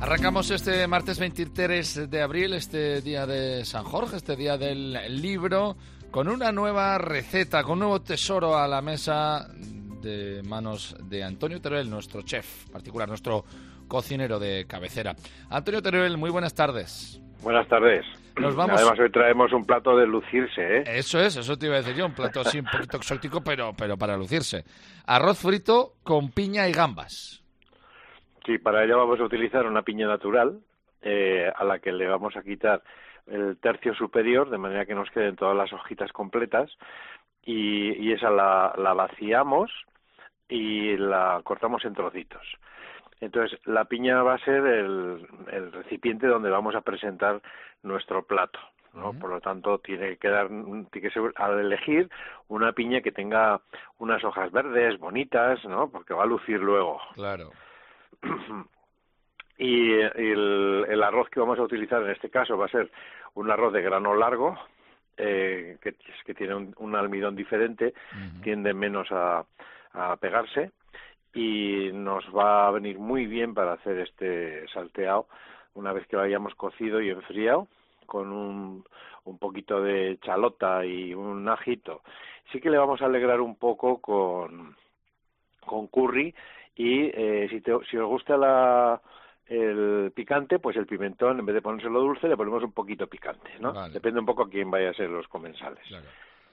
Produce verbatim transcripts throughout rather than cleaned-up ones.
Arrancamos este martes veintitrés de abril, este día de San Jorge, este día del libro, con una nueva receta, con un nuevo tesoro a la mesa de manos de Antonio Teruel, nuestro chef particular, nuestro cocinero de cabecera. Antonio Teruel, muy buenas tardes. Buenas tardes. Nos vamos... Además hoy traemos un plato de lucirse, ¿eh? Eso es, eso te iba a decir yo, un plato así un poquito exótico, pero, pero para lucirse. Arroz frito con piña y gambas. Sí, para ello vamos a utilizar una piña natural, eh, a la que le vamos a quitar el tercio superior, de manera que nos queden todas las hojitas completas, y, y esa la, la vaciamos y la cortamos en trocitos. Entonces, la piña va a ser el, el recipiente donde vamos a presentar nuestro plato, ¿no? Uh-huh. Por lo tanto, tiene que dar, tiene que ser, al elegir, una piña que tenga unas hojas verdes, bonitas, ¿no? Porque va a lucir luego. Claro. Y el, el arroz que vamos a utilizar en este caso va a ser un arroz de grano largo, eh, que, que tiene un, un almidón diferente, uh-huh. tiende menos a, a pegarse, y nos va a venir muy bien para hacer este salteado una vez que lo hayamos cocido y enfriado, con un, un poquito de chalota y un ajito. Sí que le vamos a alegrar un poco con, con curry. Y eh, si, te, si os gusta la, el picante, pues el pimentón, en vez de ponérselo dulce, le ponemos un poquito picante, ¿no? Vale. Depende un poco a quién vaya a ser los comensales. Claro.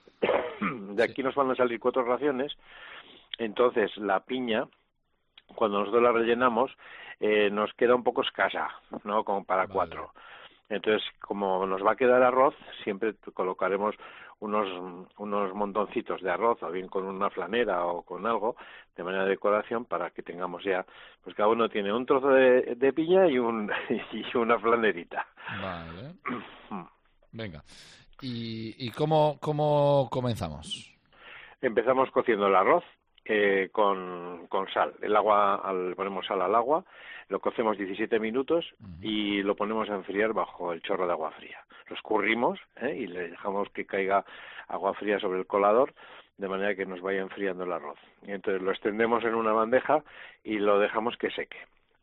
De aquí sí. Nos van a salir cuatro raciones. Entonces, la piña, cuando nosotros la rellenamos, eh, nos queda un poco escasa, ¿no? Como para vale. cuatro. Entonces, como nos va a quedar arroz, siempre colocaremos unos unos montoncitos de arroz, o bien con una flanera o con algo, de manera de decoración, para que tengamos ya, pues cada uno tiene un trozo de, de piña y un y una flanerita. Vale. Venga. ¿Y, y cómo, cómo comenzamos? Empezamos cociendo el arroz eh, con, con sal. El agua, al, ponemos sal al agua, lo cocemos diecisiete minutos uh-huh. y lo ponemos a enfriar bajo el chorro de agua fría. Lo escurrimos ¿eh? y le dejamos que caiga agua fría sobre el colador, de manera que nos vaya enfriando el arroz. Y entonces lo extendemos en una bandeja y lo dejamos que seque.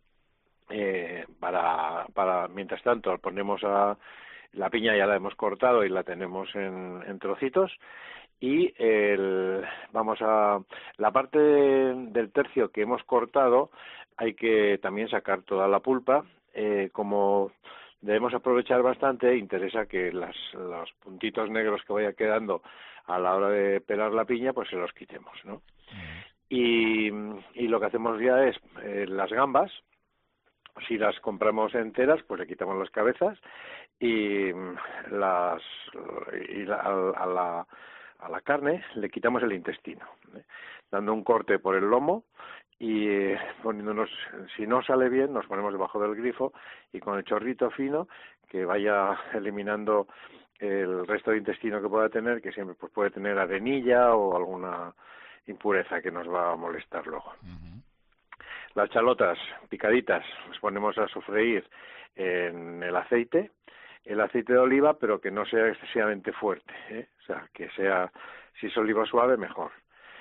Eh, para, para mientras tanto ponemos a la piña, ya la hemos cortado y la tenemos en, en trocitos. Y el, vamos a la parte de, del tercio que hemos cortado, hay que también sacar toda la pulpa. Eh, como debemos aprovechar bastante, interesa que las, los puntitos negros que vaya quedando a la hora de pelar la piña, pues se los quitemos, ¿no? Uh-huh. Y, y lo que hacemos ya es eh, las gambas. Si las compramos enteras, pues le quitamos las cabezas y las y la, a, a la a la carne le quitamos el intestino, ¿eh? Dando un corte por el lomo y eh, poniéndonos, si no sale bien, nos ponemos debajo del grifo y con el chorrito fino que vaya eliminando el resto de intestino que pueda tener, que siempre pues puede tener arenilla o alguna impureza que nos va a molestar luego. Uh-huh. Las chalotas picaditas las ponemos a sofreír en el aceite, el aceite de oliva, pero que no sea excesivamente fuerte, ¿eh? O sea, que sea, si es oliva suave, mejor.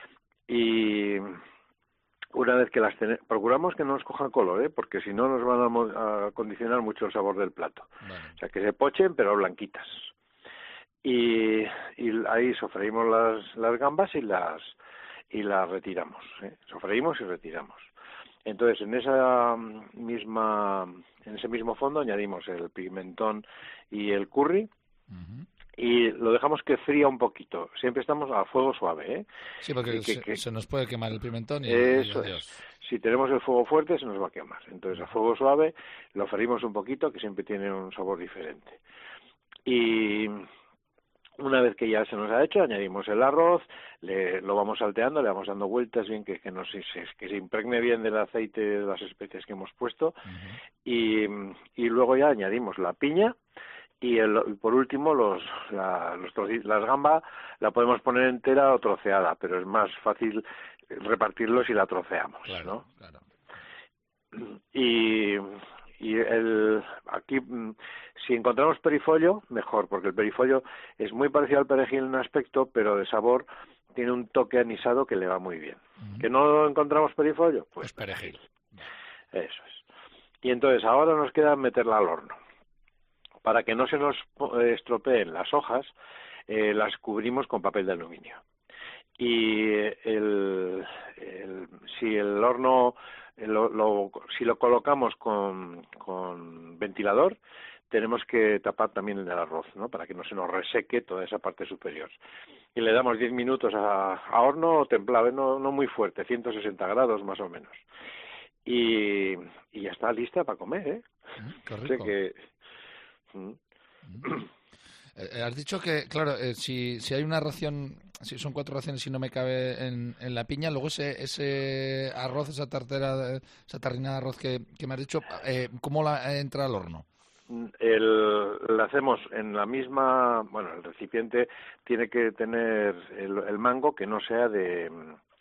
Y una vez que las tenemos, procuramos que no nos cojan color, ¿eh? Porque si no nos van a, mo- a condicionar mucho el sabor del plato. Vale. O sea, que se pochen, pero blanquitas. Y, y ahí sofreímos las, las gambas y las y las retiramos, ¿eh? Sofreímos y retiramos. Entonces, en esa misma, en ese mismo fondo añadimos el pimentón y el curry uh-huh. y lo dejamos que fría un poquito. Siempre estamos a fuego suave, ¿eh? Sí, porque que, se, que, se nos puede quemar el pimentón y, eso y adiós. Es. Si tenemos el fuego fuerte se nos va a quemar. Entonces, a fuego suave lo freímos un poquito, que siempre tiene un sabor diferente. Y una vez que ya se nos ha hecho, añadimos el arroz, le, lo vamos salteando, le vamos dando vueltas bien, que, que, nos, que se impregne bien del aceite de las especies que hemos puesto, uh-huh. y, y luego ya añadimos la piña, y el, por último los, la, los trocitos, las gambas la podemos poner entera o troceada, pero es más fácil repartirlo si la troceamos, claro, ¿no? Claro. Y... Y el aquí, si encontramos perifollo, mejor, porque el perifollo es muy parecido al perejil en aspecto, pero de sabor tiene un toque anisado que le va muy bien. Uh-huh. ¿Que no encontramos perifollo? Pues, pues perejil. Eso es. Y entonces ahora nos queda meterla al horno. Para que no se nos estropeen las hojas, eh, las cubrimos con papel de aluminio. Y el, el, si el horno, lo, lo, si lo colocamos con, con ventilador, tenemos que tapar también el arroz, ¿no? Para que no se nos reseque toda esa parte superior. Y le damos diez minutos a, a horno templado, no, no muy fuerte, ciento sesenta grados más o menos. Y, y ya está lista para comer, ¿eh? Mm, qué rico. Sé que... Mm. Eh, has dicho que, claro, eh, si, si hay una ración, si son cuatro raciones y no me cabe en, en la piña, luego ese, ese arroz, esa tartera, esa tarrina de arroz que, que me has dicho, eh, ¿cómo la entra al horno? El, la hacemos en la misma, bueno, el recipiente tiene que tener el, el mango que no sea de,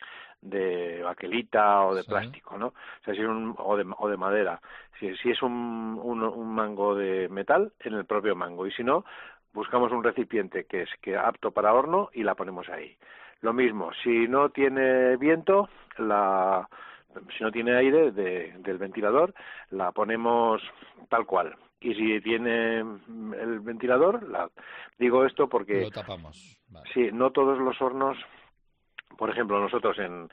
de baquelita o de sí. plástico, ¿no? O sea, si es un, o de, o de madera. Si, si es un, un, un mango de metal, en el propio mango. Y si no, buscamos un recipiente que es que apto para horno y la ponemos ahí. Lo mismo, si no tiene viento, la, si no tiene aire de, del ventilador, la ponemos tal cual. Y si tiene el ventilador, la, digo esto porque... Lo tapamos. Vale. Sí, no todos los hornos, por ejemplo, nosotros en...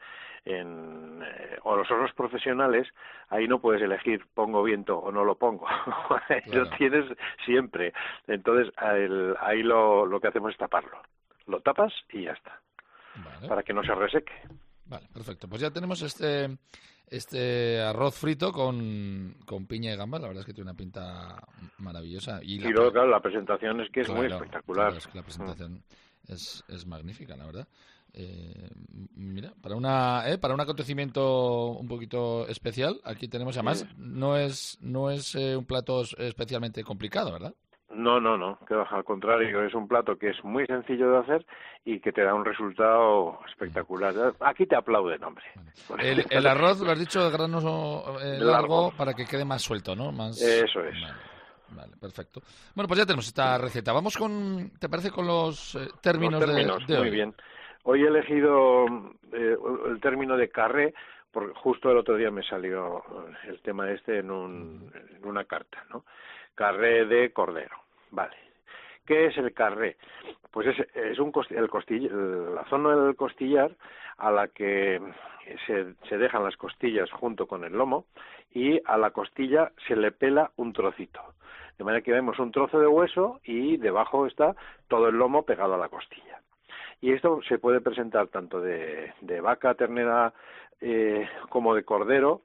en eh, o los hornos profesionales, ahí no puedes elegir pongo viento o no lo pongo. Claro. Lo tienes siempre. Entonces, el, ahí lo, lo que hacemos es taparlo. Lo tapas y ya está. Vale. Para que no se reseque. Vale, perfecto. Pues ya tenemos este... Este arroz frito con, con piña y gambas, la verdad es que tiene una pinta maravillosa. Y, y luego, claro, la presentación es que es claro, muy espectacular. Claro, es que la presentación mm. es, es magnífica, la verdad. Eh, mira, para una eh, para un acontecimiento un poquito especial, aquí tenemos, además, mm. no es no es eh, un plato especialmente complicado, ¿verdad? No, no, no, que al contrario, es un plato que es muy sencillo de hacer y que te da un resultado espectacular. Aquí te aplauden, hombre. Bueno. El, el arroz, lo has dicho, de grano eh, largo, largo para que quede más suelto, ¿no? Más... Eso es. Vale, vale, perfecto. Bueno, pues ya tenemos esta receta. Vamos con, ¿te parece con los eh, términos, los términos de, de muy hoy? bien. Hoy he elegido eh, el término de carré, porque justo el otro día me salió el tema este en, un, en una carta, ¿no? Carré de cordero. Vale. ¿Qué es el carré? Pues es, es un costi el costillar, la zona del costillar a la que se, se dejan las costillas junto con el lomo y a la costilla se le pela un trocito. De manera que vemos un trozo de hueso y debajo está todo el lomo pegado a la costilla. Y esto se puede presentar tanto de, de vaca, ternera, eh, como de cordero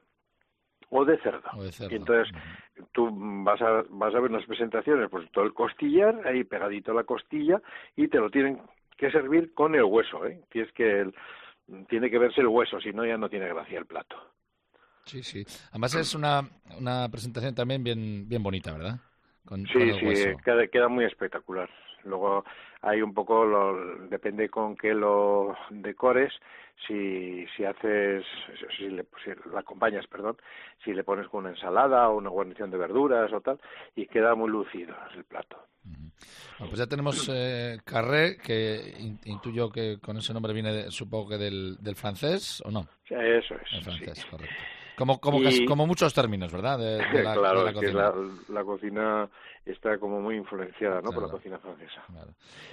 o de cerdo. O de cerdo. Y entonces uh-huh. tú vas a, vas a ver unas presentaciones, pues todo el costillar, ahí pegadito a la costilla, y te lo tienen que servir con el hueso, ¿eh? Que es que el, tiene que verse el hueso, si no ya no tiene gracia el plato. Sí, sí. Además es una, una presentación también bien, bien bonita, ¿verdad? Con, sí, con el sí, hueso. Queda, queda muy espectacular. Luego hay un poco, lo, depende con qué lo decores, si si haces, si, le, si la acompañas, perdón, si le pones con una ensalada o una guarnición de verduras o tal, y queda muy lucido el plato. Uh-huh. Bueno, pues ya tenemos eh, carré, que intuyo que con ese nombre viene, de, supongo que del, del francés, ¿o no? Eso es. El francés, sí. correcto. Como como, y... casi, como muchos términos, ¿verdad? De, de la, claro, de la es cocina. que la, la cocina está como muy influenciada, ¿no? Claro. Por la cocina francesa. Claro.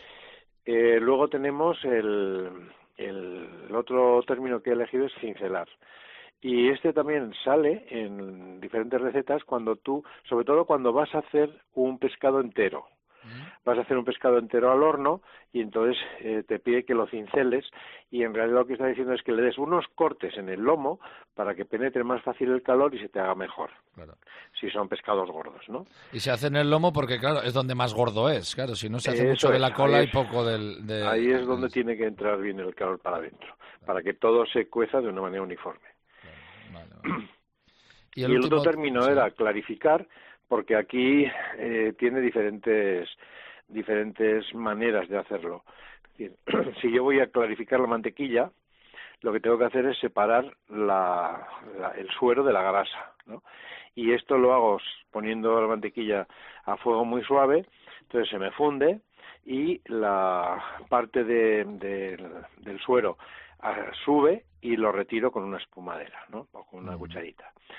Eh, luego tenemos el, el, el otro término que he elegido es cincelar. Y este también sale en diferentes recetas cuando tú, sobre todo cuando vas a hacer un pescado entero. Vas a hacer un pescado entero al horno y entonces eh, te pide que lo cinceles y en realidad lo que está diciendo es que le des unos cortes en el lomo para que penetre más fácil el calor y se te haga mejor. Claro. Si son pescados gordos, ¿no? Y se hace en el lomo porque, claro, es donde más gordo es. Claro, si no se hace Eso mucho es, de la cola y poco del... De, ahí es donde es... tiene que entrar bien el calor para adentro, claro. Para que todo se cueza de una manera uniforme. Claro. Vale, vale. Y el, y el último... otro término sí. era clarificar, porque aquí eh, tiene diferentes diferentes maneras de hacerlo. Es decir, si yo voy a clarificar la mantequilla, lo que tengo que hacer es separar la, la, el suero de la grasa, ¿no? Y esto lo hago poniendo la mantequilla a fuego muy suave, entonces se me funde y la parte de, de, del suero uh, sube y lo retiro con una espumadera, ¿no? O con una cucharita.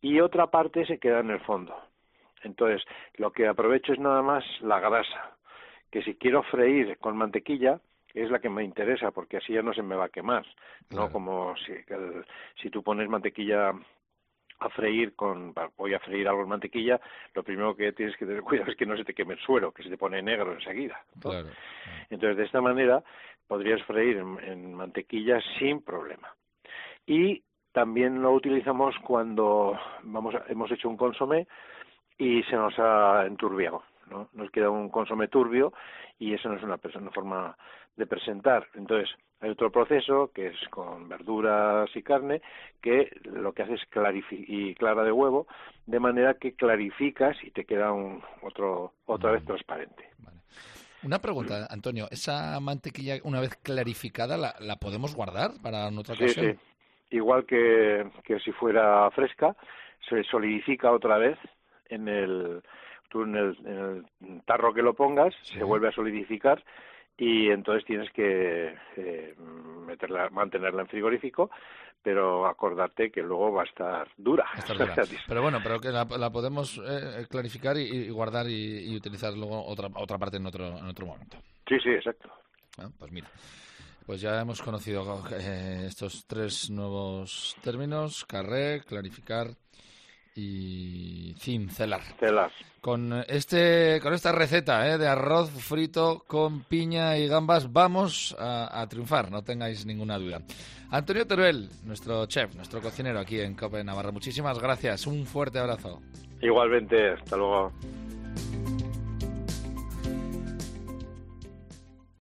y otra parte se queda en el fondo. Entonces, lo que aprovecho es nada más la grasa, que si quiero freír con mantequilla, es la que me interesa, porque así ya no se me va a quemar, ¿no? Claro. Como si, el, si tú pones mantequilla a freír con, voy a freír algo en mantequilla, lo primero que tienes que tener cuidado es que no se te queme el suelo, que se te pone negro enseguida, ¿no? Claro, claro. Entonces, de esta manera podrías freír en, en mantequilla sin problema. Y también lo utilizamos cuando vamos a, hemos hecho un consomé y se nos ha enturbiado, ¿no? Nos queda un consomé turbio y eso no es una, una forma de presentar. Entonces, hay otro proceso que es con verduras y carne, que lo que hace es clarificar, y clara de huevo, de manera que clarificas y te queda un otro otra vez transparente. Vale. Una pregunta, Antonio, ¿esa mantequilla una vez clarificada la, la podemos guardar para en otra ocasión? Sí, sí. Igual que, que si fuera fresca, se solidifica otra vez en el, tú en el, en el tarro que lo pongas, sí. Se vuelve a solidificar y entonces tienes que eh, meterla, mantenerla en frigorífico, pero acordarte que luego va a estar dura. Va a estar dura. Pero bueno, pero que la, la podemos eh, clarificar y, y guardar y, y utilizar luego otra otra parte en otro en otro momento. Sí, sí, exacto. Ah, pues mira, pues ya hemos conocido eh, estos tres nuevos términos: carré, clarificar y cincelar. Celar. Con este, con esta receta eh, de arroz frito con piña y gambas vamos a, a triunfar, no tengáis ninguna duda. Antonio Teruel, nuestro chef, nuestro cocinero aquí en COPE Navarra, muchísimas gracias, un fuerte abrazo. Igualmente, hasta luego.